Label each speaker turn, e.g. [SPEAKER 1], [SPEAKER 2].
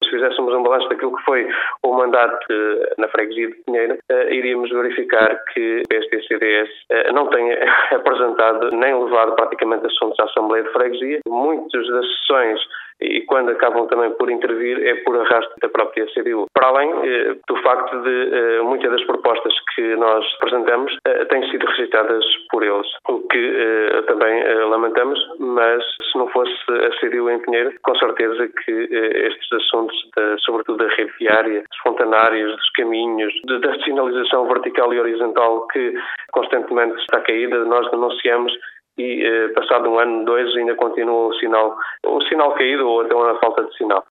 [SPEAKER 1] se fizéssemos um balanço daquilo que foi o mandato na freguesia de Pinheiro, iríamos verificar que o PSD e CDS não têm apresentado nem levado praticamente assuntos à Assembleia de Freguesia. Muitas das sessões, e quando acabam também por intervir, é por arrasto da própria CDU. Para além do facto de muitas das propostas que nós apresentamos têm sido rejeitadas por eles, o que também lamentamos, mas se não fosse a CDU em Pinheiro, com certeza que estes assuntos, sobretudo da rede viária, dos fontanários, dos caminhos, da sinalização vertical e horizontal que constantemente está caída, nós denunciamos e passado um ano, dois, ainda continua o sinal caído ou até uma falta de sinal.